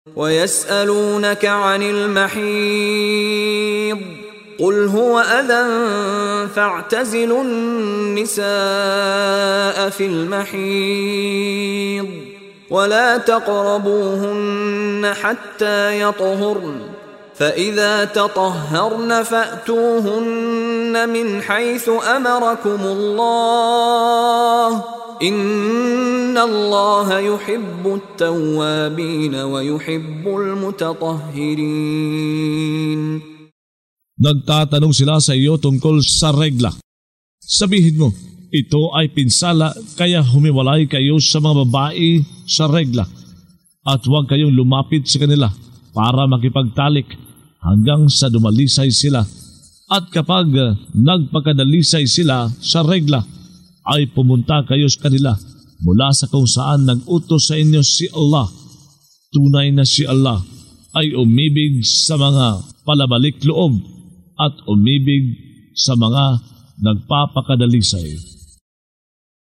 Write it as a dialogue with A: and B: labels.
A: ويسألونك عن المحيض قل هو أذى فاعتزلوا النساء في المحيض ولا تقربوهن حتى يطهرن فإذا تطهرن فأتوهن من حيث أمركم الله إن الله يحب التوابين ويحب المتطهرين.
B: Nagtatanong sila sa iyo tungkol sa regla. Sabihin mo, ito ay pinsala kaya humiwalay kayo sa mga babae sa regla at huwag kayong lumapit sa kanila para makipagtalik hanggang sa dumalisay sila. At kapag nagpakadalisay sila sa regla, ay pumunta kayo sa kanila mula sa kung saan nag-utos sa inyo si Allah. Tunay na si Allah ay umibig sa mga palabalik loob at umibig sa mga nagpapakadalisay.